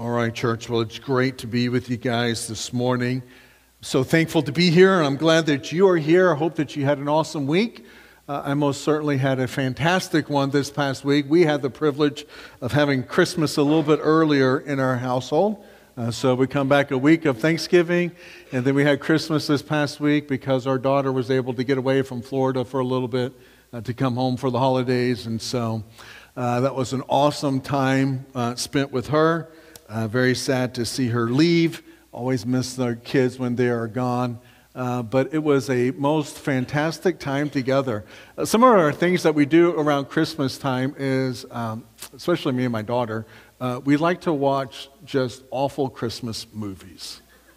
All right, church. Well, it's great to be with you guys this morning. So thankful to be here, and I'm glad that you are here. I hope that you had an awesome week. I most certainly had a fantastic one this past week. We had the privilege of having Christmas a little bit earlier in our household. So we come back a week of Thanksgiving, and then we had Christmas this past week because our daughter was able to get away from Florida for a little bit to come home for the holidays. And so that was an awesome time spent with her. Very sad to see her leave. Always miss the kids when they are gone. But it was a most fantastic time together. Some of our things that we do around Christmas time is, especially me and my daughter, we like to watch just awful Christmas movies.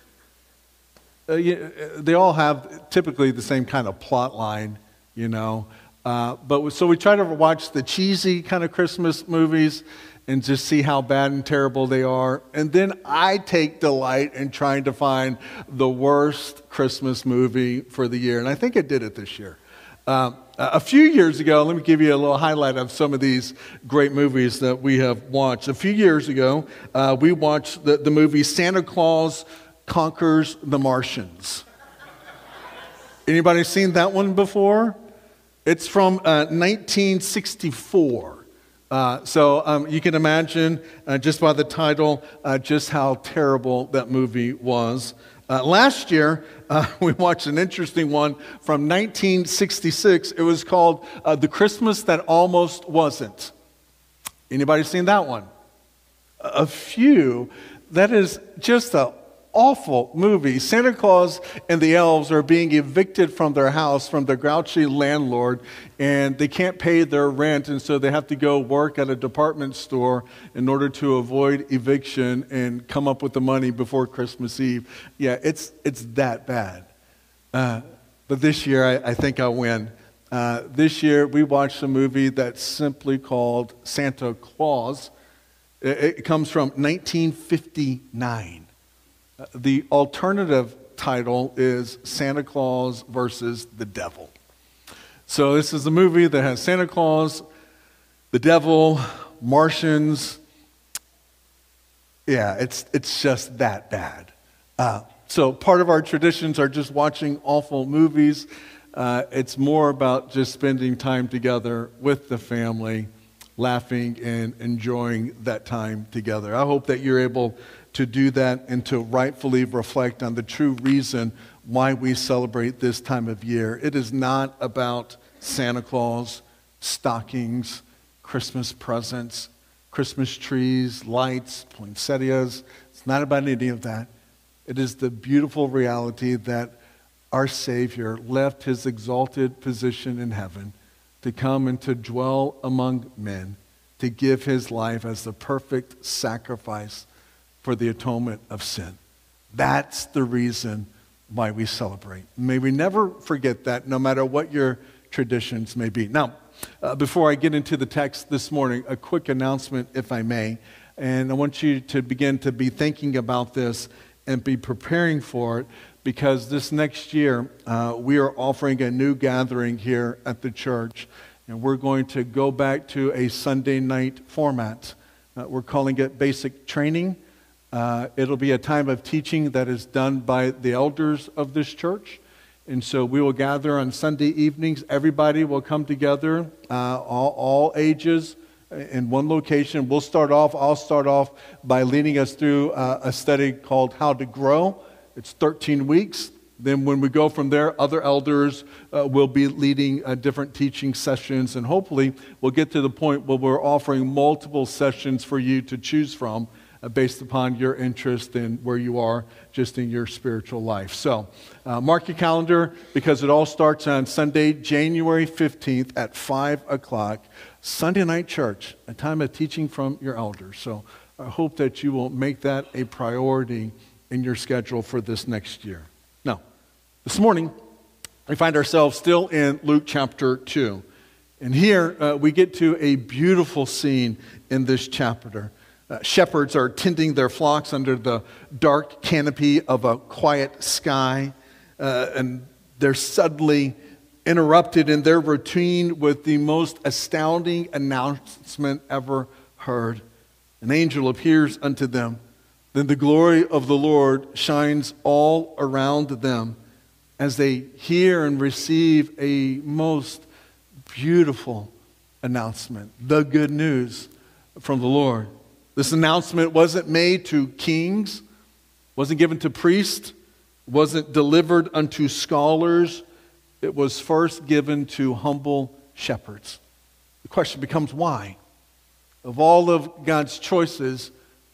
They all have typically the same kind of plot line, you know. So we try to watch the cheesy kind of Christmas movies and just see how bad and terrible they are. And then I take delight in trying to find the worst Christmas movie for the year. And I think I did it this year. A few years ago, let me give you a little highlight of some of these great movies that we have watched. A few years ago, we watched the movie Santa Claus Conquers the Martians. Anybody seen that one before? It's from 1964. So you can imagine, just by the title, just how terrible that movie was. Last year, we watched an interesting one from 1966. It was called The Christmas That Almost Wasn't. Anybody seen that one? A few. That is just an awful movie. Santa Claus and the elves are being evicted from their house from their grouchy landlord, and they can't pay their rent, and so they have to go work at a department store in order to avoid eviction and come up with the money before Christmas Eve. Yeah, it's that bad. But this year, I think I'll win. This year, we watched a movie that's simply called Santa Claus. It comes from 1959. The alternative title is Santa Claus versus the Devil. So this is a movie that has Santa Claus, the devil, Martians. Yeah, it's just that bad. So part of our traditions are just watching awful movies. It's more about just spending time together with the family, laughing and enjoying that time together. I hope that you're able to do that and to rightfully reflect on the true reason why we celebrate this time of year. It is not about Santa Claus, stockings, Christmas presents, Christmas trees, lights, poinsettias. It's not about any of that. It is the beautiful reality that our Savior left his exalted position in heaven to come and to dwell among men, to give his life as the perfect sacrifice for the atonement of sin. That's the reason why we celebrate. May we never forget that, no matter what your traditions may be. Now, before I get into the text this morning, a quick announcement, if I may. And I want you to begin to be thinking about this and be preparing for it, because this next year, we are offering a new gathering here at the church. And we're going to go back to a Sunday night format. We're calling it Basic Training. It'll be a time of teaching that is done by the elders of this church. And so we will gather on Sunday evenings. Everybody will come together, all ages, in one location. I'll start off by leading us through a study called How to Grow. It's 13 weeks. Then when we go from there, other elders will be leading different teaching sessions. And hopefully we'll get to the point where we're offering multiple sessions for you to choose from, based upon your interest in where you are just in your spiritual life. So mark your calendar, because it all starts on Sunday, January 15th at 5 o'clock. Sunday night church, a time of teaching from your elders. So I hope that you will make that a priority in your schedule for this next year. Now, this morning, we find ourselves still in Luke chapter 2. And here we get to a beautiful scene in this chapter. Shepherds are tending their flocks under the dark canopy of a quiet sky, and they're suddenly interrupted in their routine with the most astounding announcement ever heard. An angel appears unto them Then the glory of the Lord shines all around them as they hear and receive a most beautiful announcement, the good news from the Lord. This announcement wasn't made to kings, wasn't given to priests, wasn't delivered unto scholars. It was first given to humble shepherds. The question becomes why? Of all of God's choices,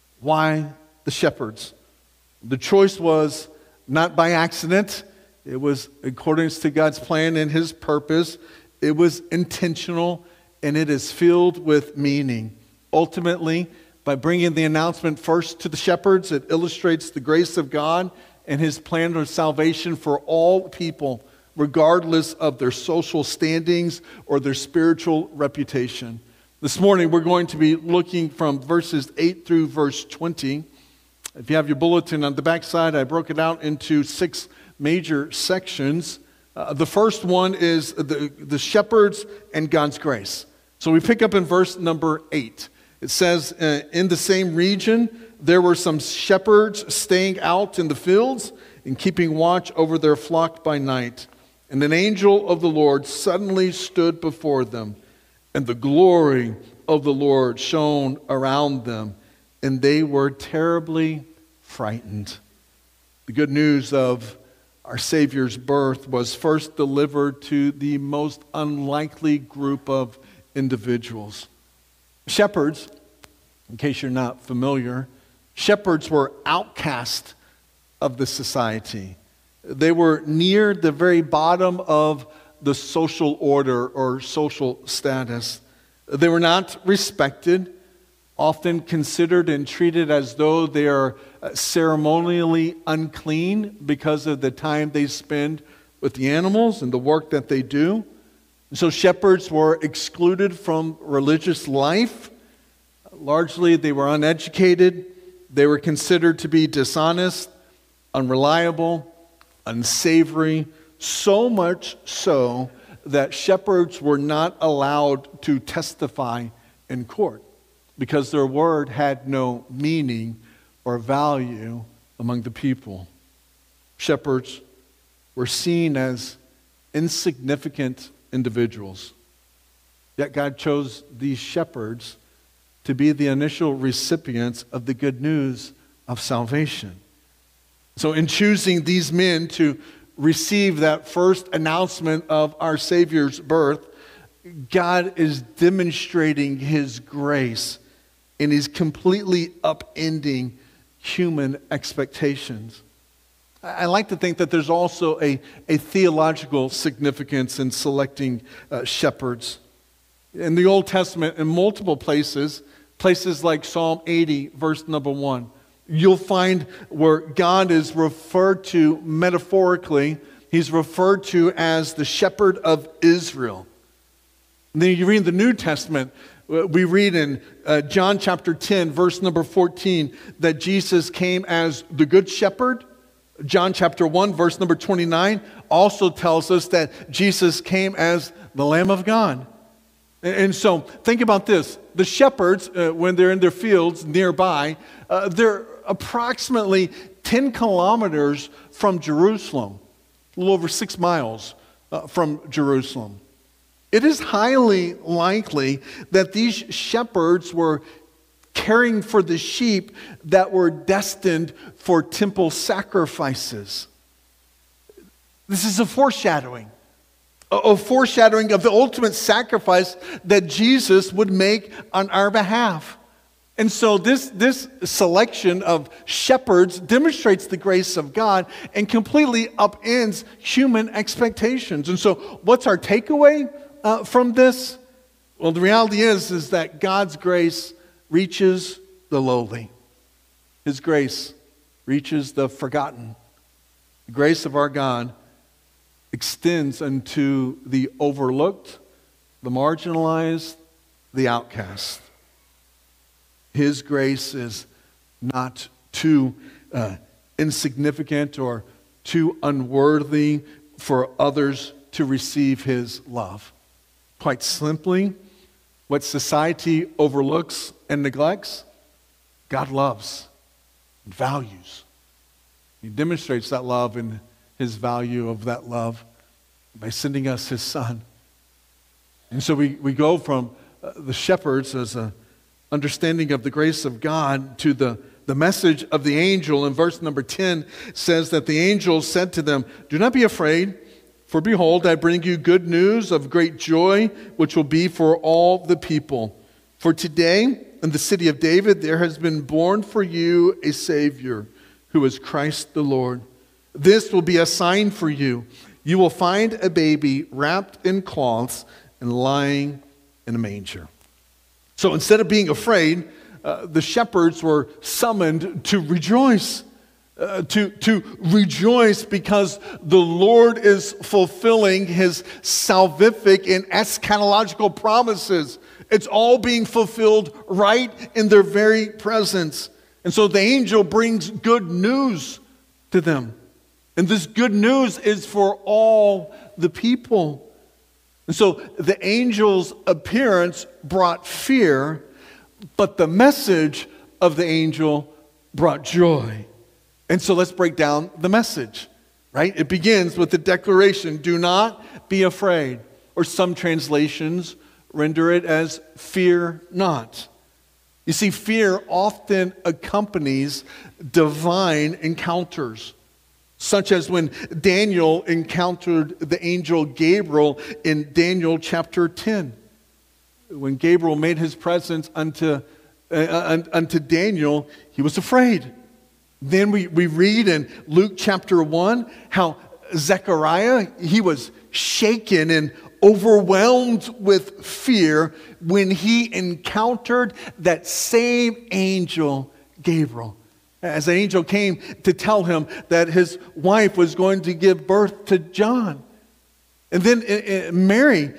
why the shepherds? The choice was not by accident. It was according to God's plan and His purpose. It was intentional, and it is filled with meaning. Ultimately, by bringing the announcement first to the shepherds, it illustrates the grace of God and His plan of salvation for all people, regardless of their social standings or their spiritual reputation. This morning, we're going to be looking from verses 8 through verse 20. If you have your bulletin on the back side, I broke it out into 6 major sections. The first one is the shepherds and God's grace. So we pick up in verse number 8. It says, in the same region, there were some shepherds staying out in the fields and keeping watch over their flock by night. And an angel of the Lord suddenly stood before them, and the glory of the Lord shone around them, and they were terribly frightened. The good news of our Savior's birth was first delivered to the most unlikely group of individuals. Shepherds, in case you're not familiar, shepherds were outcast of the society. They were near the very bottom of the social order or social status. They were not respected, often considered and treated as though they are ceremonially unclean because of the time they spend with the animals and the work that they do. So shepherds were excluded from religious life. Largely, they were uneducated. They were considered to be dishonest, unreliable, unsavory, so much so that shepherds were not allowed to testify in court because their word had no meaning or value among the people. Shepherds were seen as insignificant individuals. Yet God chose these shepherds to be the initial recipients of the good news of salvation. So in choosing these men to receive that first announcement of our Savior's birth, God is demonstrating His grace, and He's completely upending human expectations. I like to think that there's also a theological significance in selecting shepherds. In the Old Testament, in multiple places like Psalm 80, verse number 1, you'll find where God is referred to metaphorically. He's referred to as the shepherd of Israel. And then you read the New Testament, we read in John chapter 10, verse number 14, that Jesus came as the good shepherd. John chapter 1, verse number 29 also tells us that Jesus came as the Lamb of God. And so think about this. The shepherds, when they're in their fields nearby, they're approximately 10 kilometers from Jerusalem, a little over 6 miles from Jerusalem. It is highly likely that these shepherds were caring for the sheep that were destined for temple sacrifices. This is a foreshadowing of the ultimate sacrifice that Jesus would make on our behalf. And so this selection of shepherds demonstrates the grace of God and completely upends human expectations. And so what's our takeaway from this? Well, the reality is that God's grace reaches the lowly. His grace reaches the forgotten. The grace of our God extends unto the overlooked, the marginalized, the outcast. His grace is not too insignificant or too unworthy for others to receive His love. Quite simply, what society overlooks and neglects, God loves. and values. He demonstrates that love and his value of that love by sending us his Son. And so we go from the shepherds as an understanding of the grace of God to the message of the angel. In verse number 10 says that the angel said to them, "Do not be afraid, for behold, I bring you good news of great joy, which will be for all the people. For today, in the city of David, there has been born for you a Savior, who is Christ the Lord. This will be a sign for you. You will find a baby wrapped in cloths and lying in a manger." So instead of being afraid, the shepherds were summoned to rejoice. To rejoice because the Lord is fulfilling his salvific and eschatological promises. It's all being fulfilled right in their very presence. And so the angel brings good news to them. And this good news is for all the people. And so the angel's appearance brought fear, but the message of the angel brought joy. And so let's break down the message, right? It begins with the declaration, "Do not be afraid." Or some translations render it as "fear not." You see, fear often accompanies divine encounters, such as when Daniel encountered the angel Gabriel in Daniel chapter 10. When Gabriel made his presence unto Daniel, he was afraid. Then we read in Luke chapter 1 how Zechariah, he was shaken and overwhelmed with fear when he encountered that same angel, Gabriel. As the angel came to tell him that his wife was going to give birth to John. And then Mary,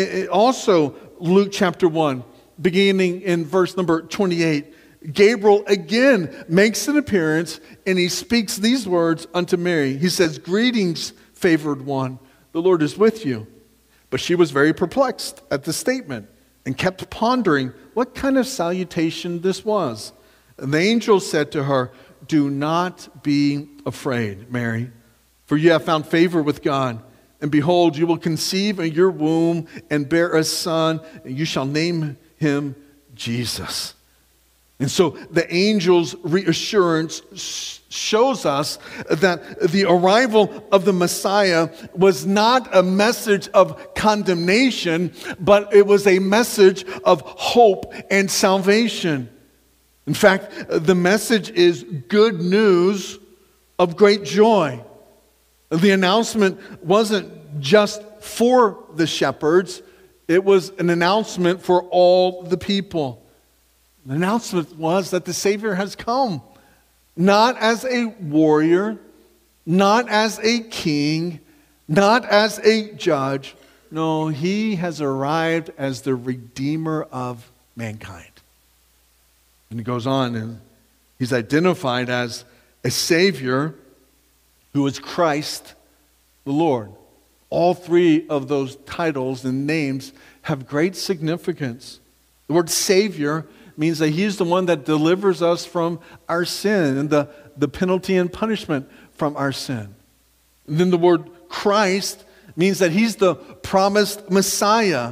also Luke chapter 1, beginning in verse number 28, Gabriel again makes an appearance and he speaks these words unto Mary. He says, "Greetings, favored one, the Lord is with you." But she was very perplexed at the statement and kept pondering what kind of salutation this was. And the angel said to her, "Do not be afraid, Mary, for you have found favor with God. And behold, you will conceive in your womb and bear a son, and you shall name him Jesus." And so the angel's reassurance shows us that the arrival of the Messiah was not a message of condemnation, but it was a message of hope and salvation. In fact, the message is good news of great joy. The announcement wasn't just for the shepherds, it was an announcement for all the people. The announcement was that the Savior has come, not as a warrior, not as a king, not as a judge. No, he has arrived as the Redeemer of mankind. And he goes on, and he's identified as a Savior who is Christ the Lord. All three of those titles and names have great significance. The word Savior means that he's the one that delivers us from our sin and the penalty and punishment from our sin. And then the word Christ means that he's the promised Messiah.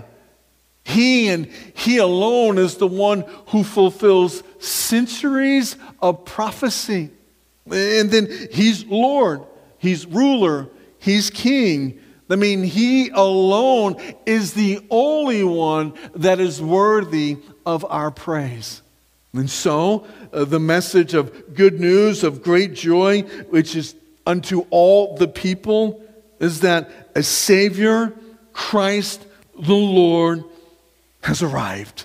He and he alone is the one who fulfills centuries of prophecy. And then he's Lord, he's ruler, he's king. I mean, he alone is the only one that is worthy of our praise. And so, the message of good news, of great joy, which is unto all the people, is that a Savior, Christ the Lord, has arrived.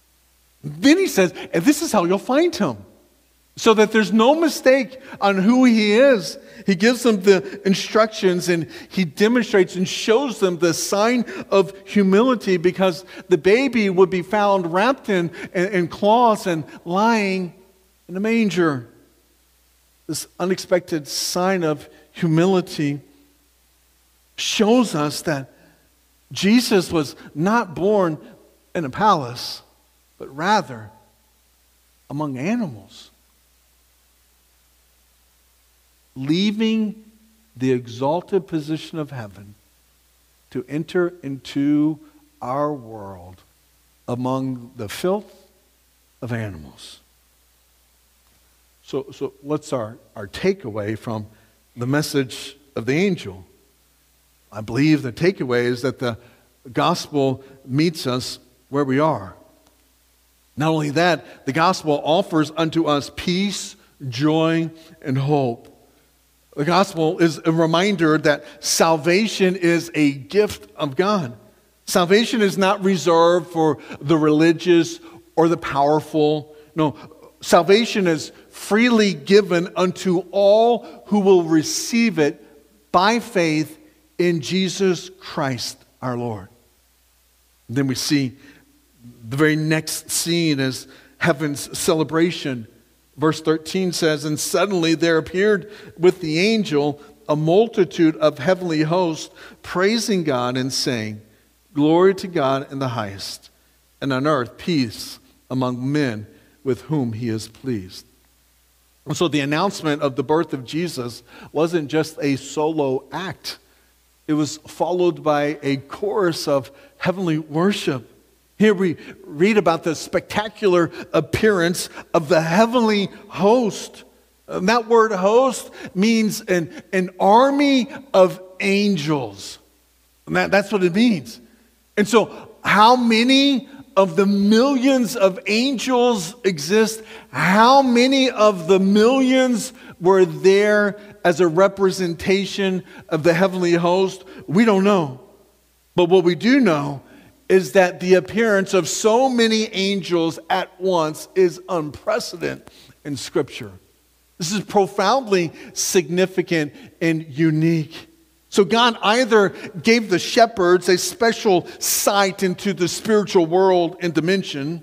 Then he says, and this is how you'll find him. So that there's no mistake on who he is. He gives them the instructions and he demonstrates and shows them the sign of humility, because the baby would be found wrapped in cloths and lying in a manger. This unexpected sign of humility shows us that Jesus was not born in a palace, but rather among animals. leaving the exalted position of heaven to enter into our world among the filth of animals. So what's our takeaway from the message of the angel? I believe the takeaway is that the gospel meets us where we are. Not only that, the gospel offers unto us peace, joy, and hope. The gospel is a reminder that salvation is a gift of God. Salvation is not reserved for the religious or the powerful. No, salvation is freely given unto all who will receive it by faith in Jesus Christ our Lord. And then we see the very next scene is heaven's celebration. Verse 13 says, "And suddenly there appeared with the angel a multitude of heavenly hosts, praising God and saying, Glory to God in the highest, and on earth peace among men with whom he is pleased." And so the announcement of the birth of Jesus wasn't just a solo act. It was followed by a chorus of heavenly worship. Here we read about the spectacular appearance of the heavenly host. And that word host means an army of angels. And that's what it means. And so how many of the millions of angels exist? How many of the millions were there as a representation of the heavenly host? We don't know. But what we do know is that the appearance of so many angels at once is unprecedented in Scripture. This is profoundly significant and unique. So God either gave the shepherds a special sight into the spiritual world and dimension,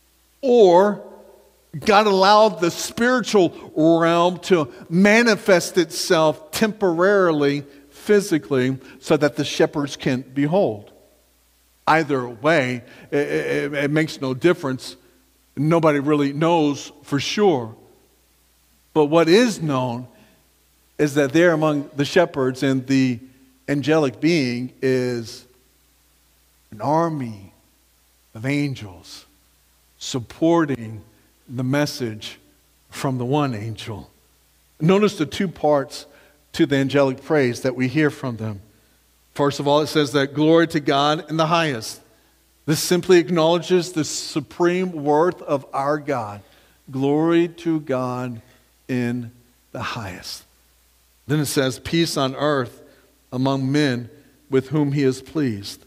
or God allowed the spiritual realm to manifest itself temporarily, physically, so that the shepherds can behold. Either way, it makes no difference. Nobody really knows for sure. But what is known is that there among the shepherds and the angelic being is an army of angels supporting the message from the one angel. Notice the two parts to the angelic praise that we hear from them. First of all, it says that glory to God in the highest. This simply acknowledges the supreme worth of our God. Glory to God in the highest. Then it says, peace on earth among men with whom he is pleased.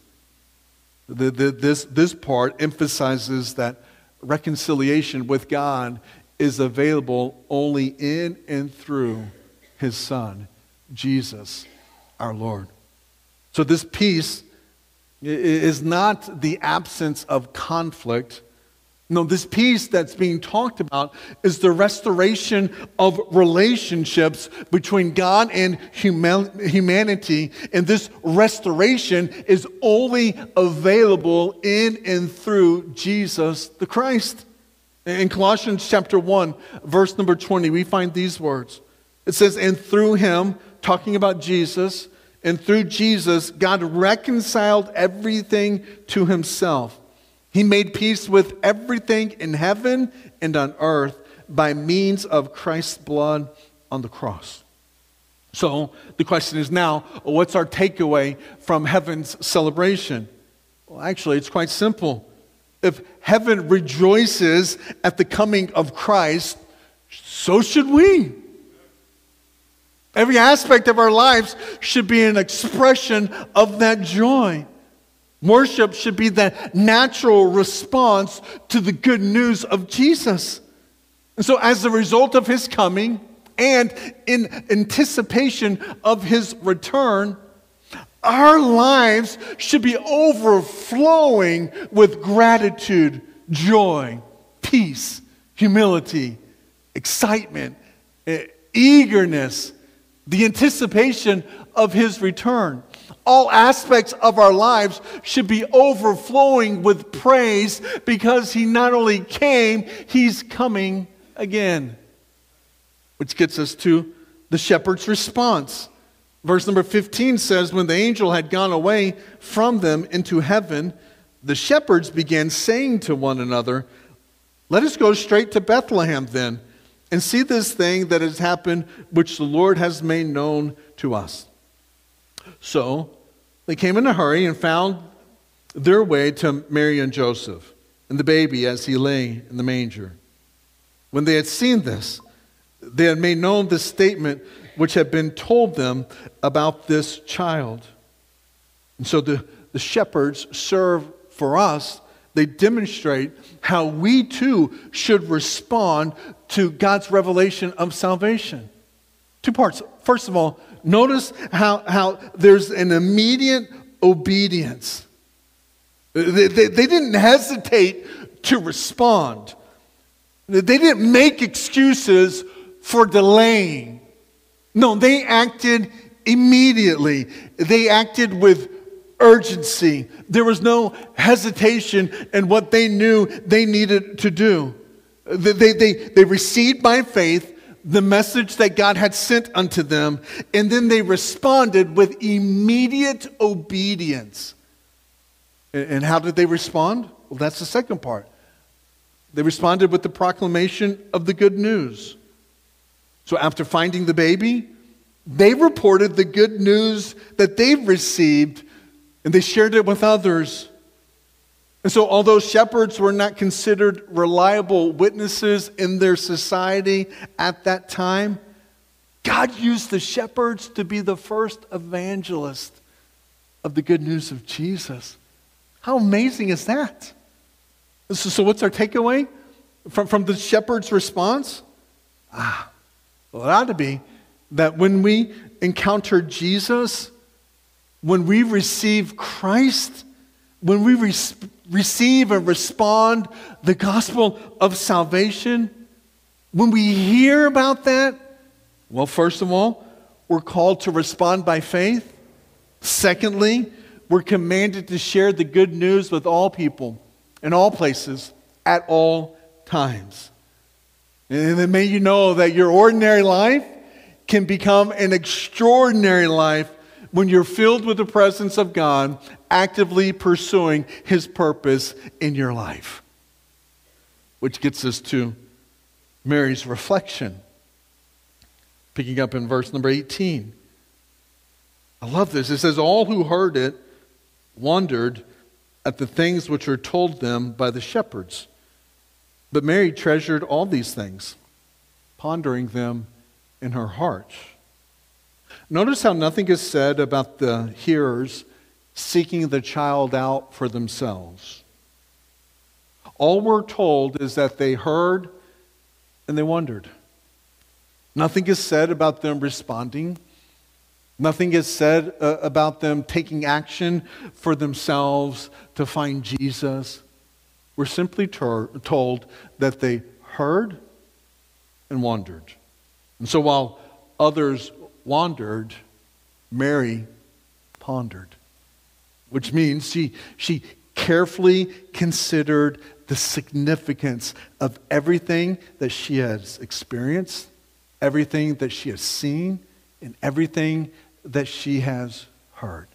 This part emphasizes that reconciliation with God is available only in and through his Son, Jesus, our Lord. So this peace is not the absence of conflict. No, this peace that's being talked about is the restoration of relationships between God and humanity. And this restoration is only available in and through Jesus the Christ. In Colossians chapter 1, verse number 20, we find these words. It says, and through him, talking about Jesus, and through Jesus, God reconciled everything to himself. He made peace with everything in heaven and on earth by means of Christ's blood on the cross. So the question is now, what's our takeaway from heaven's celebration? Well, actually, it's quite simple. If heaven rejoices at the coming of Christ, so should we. Every aspect of our lives should be an expression of that joy. Worship should be the natural response to the good news of Jesus. And so as a result of his coming and in anticipation of his return, our lives should be overflowing with gratitude, joy, peace, humility, excitement, eagerness, the anticipation of his return. All aspects of our lives should be overflowing with praise because he not only came, he's coming again. Which gets us to the shepherd's response. Verse number 15 says, when the angel had gone away from them into heaven, the shepherds began saying to one another, let us go straight to Bethlehem then, and see this thing that has happened, which the Lord has made known to us. So they came in a hurry and found their way to Mary and Joseph, and the baby as he lay in the manger. When they had seen this, they had made known the statement which had been told them about this child. And so the shepherds serve for us. They demonstrate how we too should respond to God's revelation of salvation. Two parts. First of all, notice how there's an immediate obedience. They didn't hesitate to respond. They didn't make excuses for delaying. No, they acted immediately. They acted with urgency. There was no hesitation in what they knew they needed to do. They received by faith the message that God had sent unto them, and then they responded with immediate obedience. And how did they respond? Well, that's the second part. They responded with the proclamation of the good news. So after finding the baby, they reported the good news that they've received, and they shared it with others. And so although shepherds were not considered reliable witnesses in their society at that time, God used the shepherds to be the first evangelist of the good news of Jesus. How amazing is that? So what's our takeaway from the shepherd's response? Well, it ought to be that when we encounter Jesus, when we receive Christ, when we receive and respond the gospel of salvation, when we hear about that, well, first of all, we're called to respond by faith. Secondly, we're commanded to share the good news with all people, in all places, at all times. And then may you know that your ordinary life can become an extraordinary life when you're filled with the presence of God, actively pursuing His purpose in your life. Which gets us to Mary's reflection. Picking up in verse number 18. I love this. It says, all who heard it wondered at the things which were told them by the shepherds. But Mary treasured all these things, pondering them in her heart. Notice how nothing is said about the hearers seeking the child out for themselves. All we're told is that they heard and they wondered. Nothing is said about them responding. Nothing is said about them taking action for themselves to find Jesus. We're simply told that they heard and wondered. And so while others wandered, Mary pondered, which means she carefully considered the significance of everything that she has experienced, everything that she has seen, and everything that she has heard.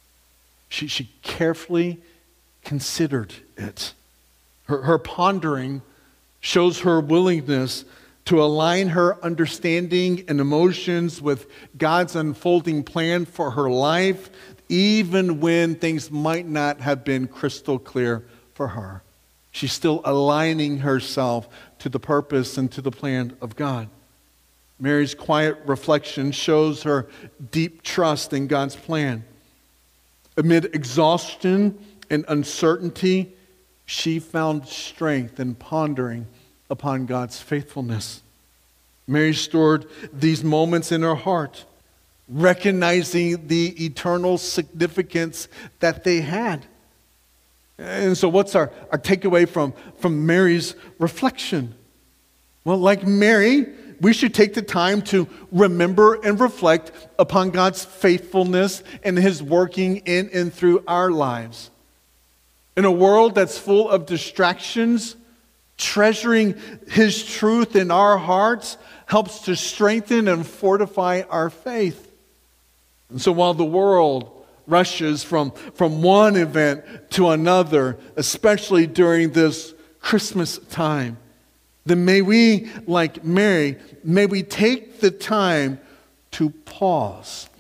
She carefully considered it. Her pondering shows her willingness to align her understanding and emotions with God's unfolding plan for her life, even when things might not have been crystal clear for her. She's still aligning herself to the purpose and to the plan of God. Mary's quiet reflection shows her deep trust in God's plan. Amid exhaustion and uncertainty, she found strength in pondering upon God's faithfulness. Mary stored these moments in her heart, recognizing the eternal significance that they had. And so what's our takeaway from Mary's reflection? Well, like Mary, we should take the time to remember and reflect upon God's faithfulness and His working in and through our lives. In a world that's full of distractions, Treasuring His truth in our hearts helps to strengthen and fortify our faith. And so while the world rushes from one event to another, especially during this Christmas time, then may we, like Mary, may we take the time to pause,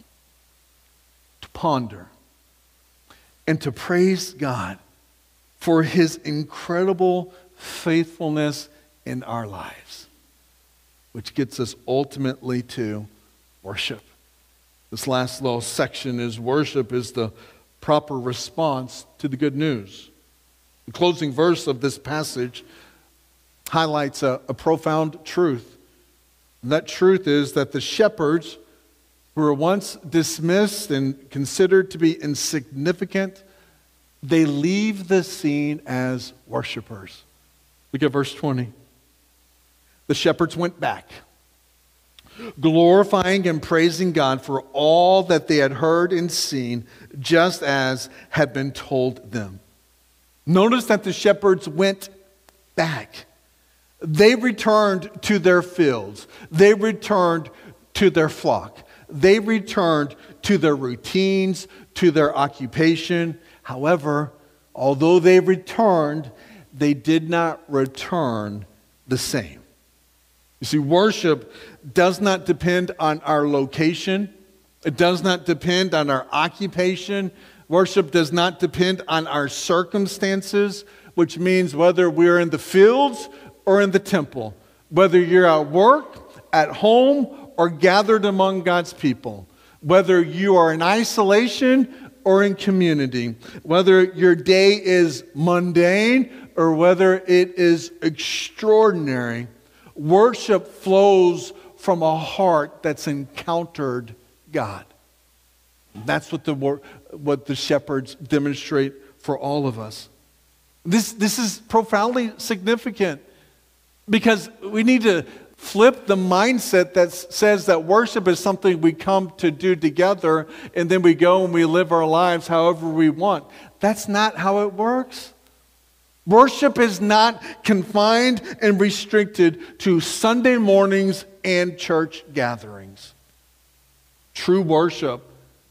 to ponder, and to praise God for His incredible faithfulness in our lives, which gets us ultimately to worship. This last little section is worship is the proper response to the good news. The closing verse of this passage highlights a profound truth. And that truth is that the shepherds who were once dismissed and considered to be insignificant, they leave the scene as worshipers. Look at verse 20. The shepherds went back, glorifying and praising God for all that they had heard and seen, just as had been told them. Notice that the shepherds went back. They returned to their fields. They returned to their flock. They returned to their routines, to their occupation. However, although they returned, they did not return the same. You see, worship does not depend on our location. It does not depend on our occupation. Worship does not depend on our circumstances, which means whether we're in the fields or in the temple, whether you're at work, at home, or gathered among God's people, whether you are in isolation or in community, whether your day is mundane or whether it is extraordinary, worship flows from a heart that's encountered God. That's what the shepherds demonstrate for all of us. This is profoundly significant because we need to flip the mindset that says that worship is something we come to do together and then we go and we live our lives however we want. That's not how it works. Worship is not confined and restricted to Sunday mornings and church gatherings. True worship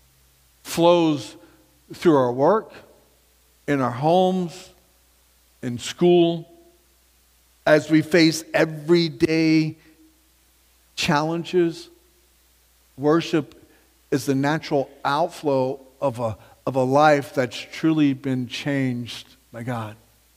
flows through our work, in our homes, in school, as we face everyday challenges. Worship is the natural outflow of a life that's truly been changed by God.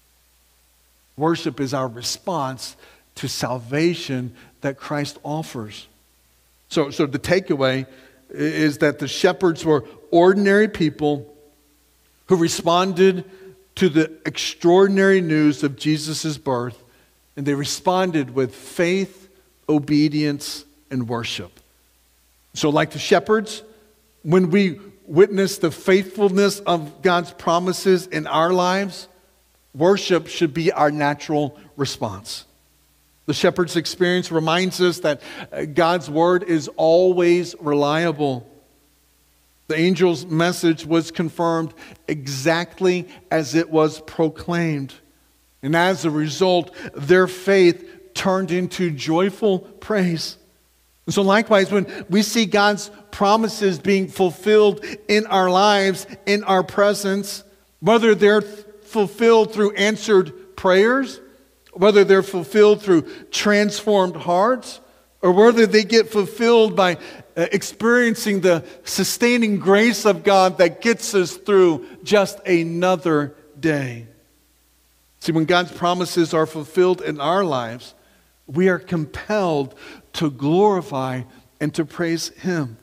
Worship is our response to salvation that Christ offers. So the takeaway is that the shepherds were ordinary people who responded to the extraordinary news of Jesus' birth, and they responded with faith, obedience, and worship. So like the shepherds, when we witness the faithfulness of God's promises in our lives, worship should be our natural response. The shepherd's experience reminds us that God's word is always reliable. The angel's message was confirmed exactly as it was proclaimed. And as a result, their faith turned into joyful praise. And so likewise, when we see God's promises being fulfilled in our lives, in our presence, whether they're fulfilled through answered prayers, whether they're fulfilled through transformed hearts, or whether they get fulfilled by experiencing the sustaining grace of God that gets us through just another day. See, when God's promises are fulfilled in our lives, we are compelled to glorify and to praise Him.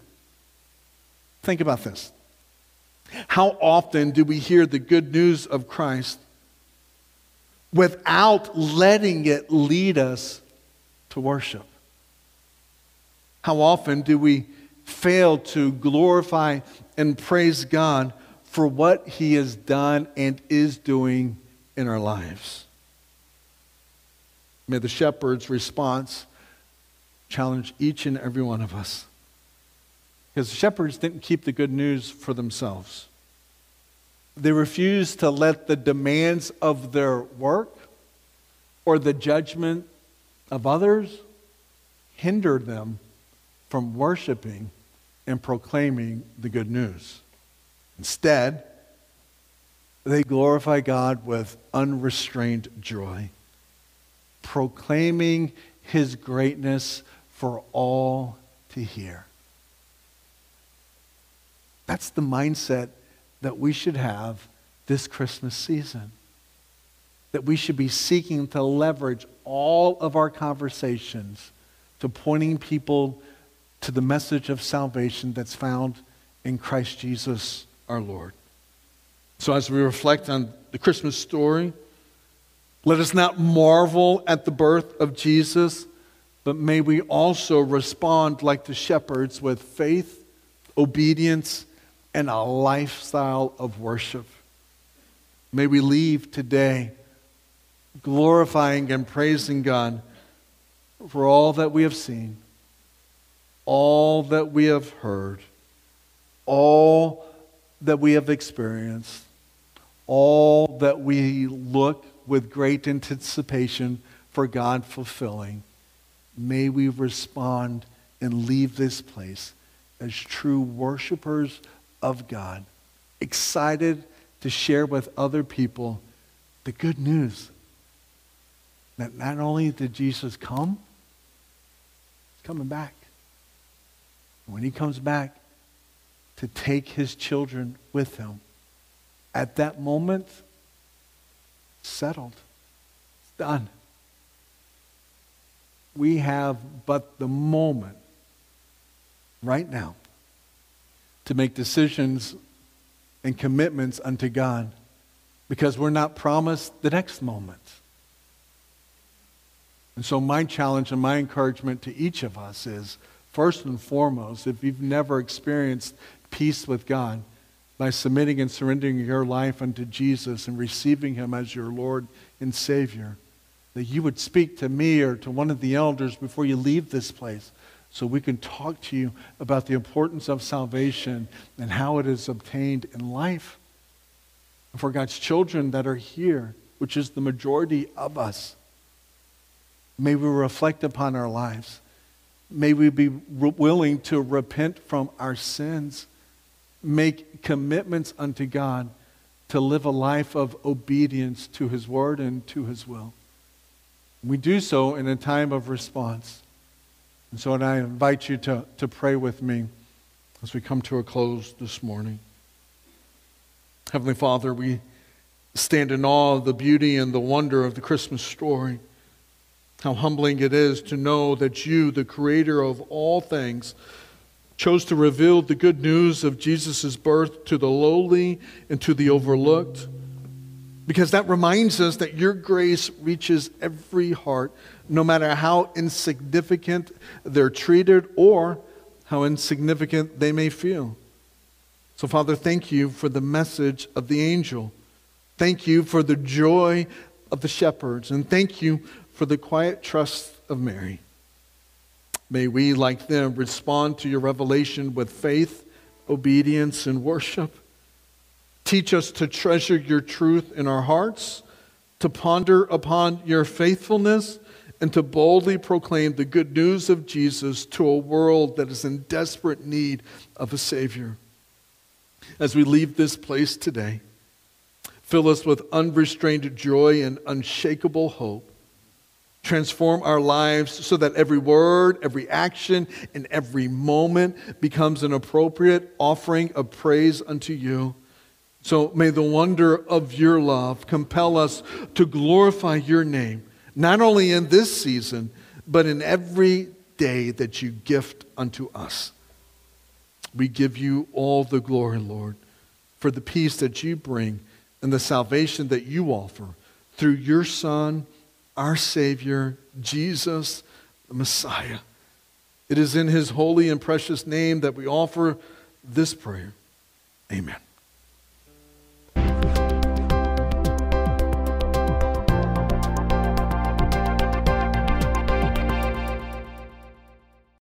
Think about this. How often do we hear the good news of Christ without letting it lead us to worship? How often do we fail to glorify and praise God for what He has done and is doing in our lives? May the shepherd's response challenge each and every one of us. Because the shepherds didn't keep the good news for themselves. They refused to let the demands of their work or the judgment of others hinder them from worshiping and proclaiming the good news. Instead, they glorify God with unrestrained joy, proclaiming his greatness for all to hear. That's the mindset that we should have this Christmas season. That we should be seeking to leverage all of our conversations to pointing people to the message of salvation that's found in Christ Jesus our Lord. So as we reflect on the Christmas story, let us not marvel at the birth of Jesus, but may we also respond like the shepherds with faith, obedience, and a lifestyle of worship. May we leave today glorifying and praising God for all that we have seen, all that we have heard, all that we have experienced, all that we look with great anticipation for God fulfilling. May we respond and leave this place as true worshipers of God, excited to share with other people the good news that not only did Jesus come, he's coming back. When he comes back, to take his children with him. At that moment, settled. It's done. We have but the moment right now to make decisions and commitments unto God, because we're not promised the next moment. And so my challenge and my encouragement to each of us is, first and foremost, if you've never experienced peace with God by submitting and surrendering your life unto Jesus and receiving him as your Lord and Savior, that you would speak to me or to one of the elders before you leave this place, so we can talk to you about the importance of salvation and how it is obtained in life. And for God's children that are here, which is the majority of us, may we reflect upon our lives. May we be willing to repent from our sins, make commitments unto God to live a life of obedience to his word and to his will. We do so in a time of response. And so I invite you to pray with me as we come to a close this morning. Heavenly Father, we stand in awe of the beauty and the wonder of the Christmas story. How humbling it is to know that you, the creator of all things, chose to reveal the good news of Jesus' birth to the lowly and to the overlooked. Because that reminds us that your grace reaches every heart, no matter how insignificant they're treated or how insignificant they may feel. So, Father, thank you for the message of the angel. Thank you for the joy of the shepherds. And thank you for the quiet trust of Mary. May we, like them, respond to your revelation with faith, obedience, and worship. Teach us to treasure your truth in our hearts, to ponder upon your faithfulness, and to boldly proclaim the good news of Jesus to a world that is in desperate need of a Savior. As we leave this place today, fill us with unrestrained joy and unshakable hope. Transform our lives so that every word, every action, and every moment becomes an appropriate offering of praise unto you. So may the wonder of your love compel us to glorify your name, not only in this season, but in every day that you gift unto us. We give you all the glory, Lord, for the peace that you bring and the salvation that you offer through your Son, our Savior, Jesus, the Messiah. It is in his holy and precious name that we offer this prayer. Amen.